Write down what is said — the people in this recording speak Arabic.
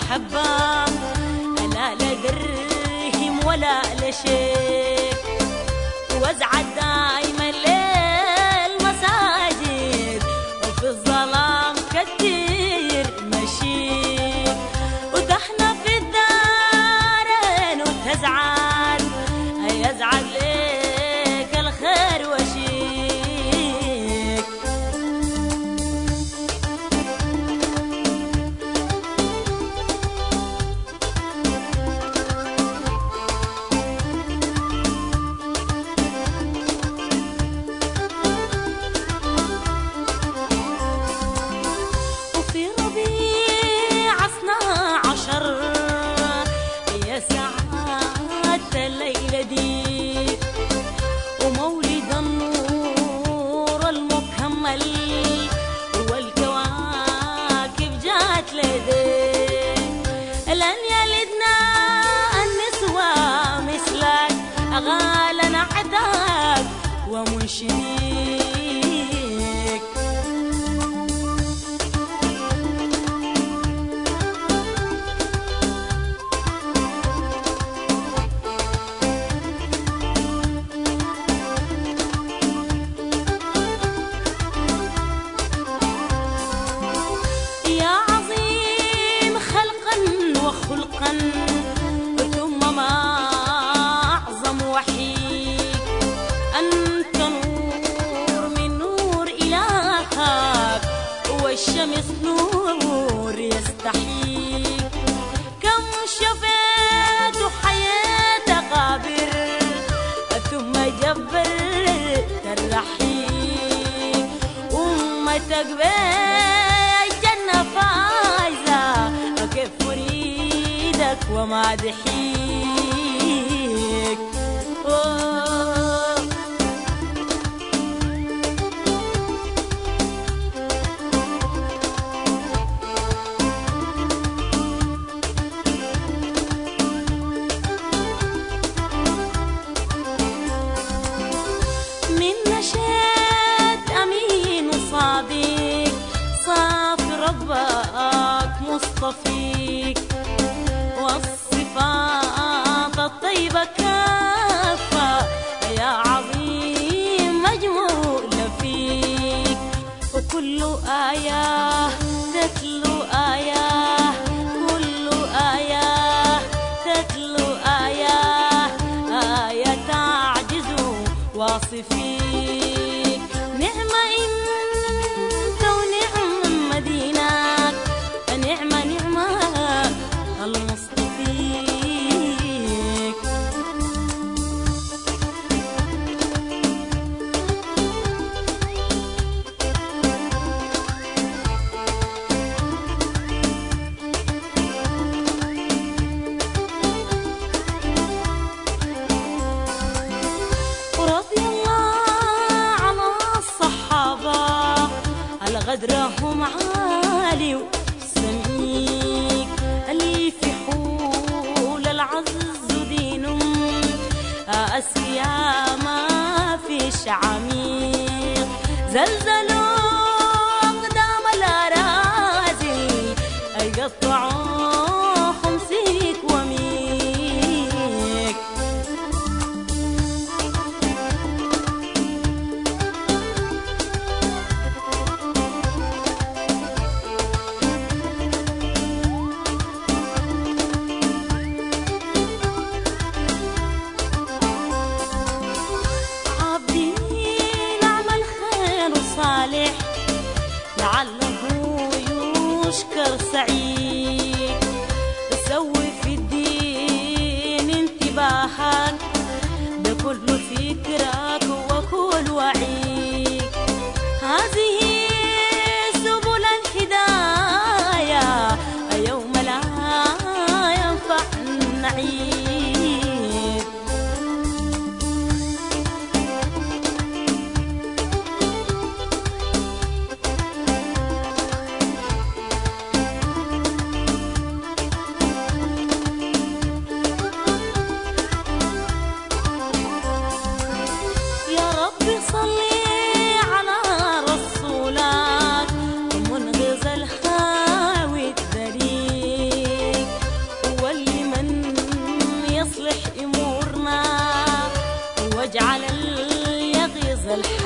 محبة لا درهم ولا لشيء، وازعد دايما للمساجد وفي الظلام كتير مشيت، وتحنا في الدارين وتزعل يزعل ليك الخير وشيك. وفي ربيع 12 يا سعادة الليلة دي، ومولد النور المكمل والكواكب جات لديه، لن يلدنا النسوة مثلك غالى نعدك ومنشديك. يا عظيم خلقا وخلقا ثم ما أعظم وحيك، أنت نور من نور إلهك والشمس نور يستحيك. كم شفيت وحياة قابر ثم جبرت الرحيك، أمتك بالجنة فايزة وكيف أريدك ومادحيك. من نشأت أمين وصادق صافي ربك مصطفيك، والصفات الطيبة كافة يا عظيم مجمولة فيك، وكل آية تتلو آية، كل آية تتلو آية، آية تعجز واصفيك. نعم انت ونعم مدينك، نعم نعم المصطفيك. ورضي الله عن الصحابة الغدرهم عالي وسميك، اللي في حول العز دينهم أسيا ما فيش عميق، زلزلوا أقدام الأراضي يقطعوهم سيك وميك. عابدين عمل خير وصالح لعله يشكر سعيد، سوي في الدين انتباهك بكل فكرك وكل وعيك. هذه سبل الهداية يوم لا ينفع النعيم. الحال